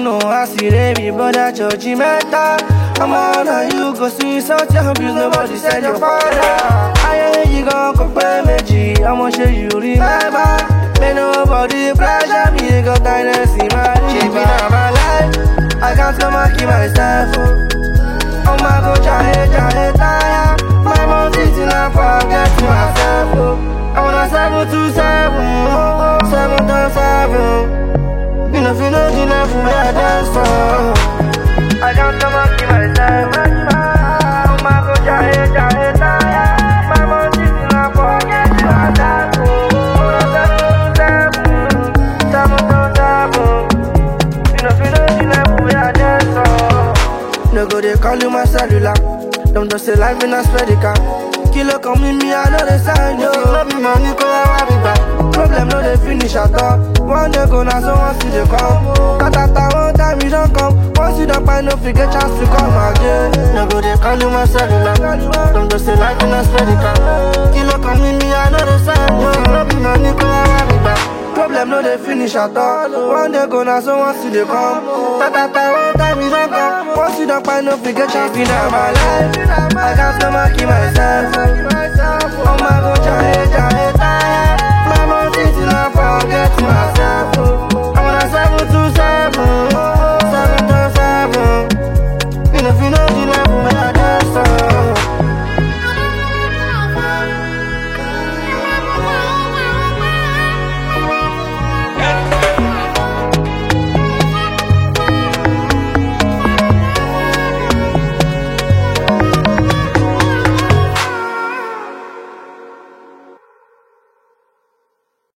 know I see baby, but that church mental. I'm on how you go see such a abuse, nobody said your father. I ain't you gon' compare me, G, I'ma show you remember. May nobody pressure me, you got kindness in my life. Shaping my life, I can't stomach myself. Oh my God, tire, tire. My mom sitting and forget myself. I wanna 727, 7 times 7. You know, feel no dinner for me, I dance for. I can't stomach myself. Oh my God, tire, tire. My mom sitting and forget myself. No go they call you my cellular. Them just say life in a spedica. Kilo come with me, I know they sign yo. No be money, cause I be back. Problem no they finish at all. One day go now, so once you they come. Katata one time you don't come. Once you don't find no figure chance to come again. No go they call you my cellular. Them just say life in a spedica. Kilo come with me, I know they sign yo. No be money, cause I be back. Problem no they finish at all. One day go now, so once you they come. Katata one time you don't come. Once you don't find no figure chance in my life. I can't stomach myself. Oh my God,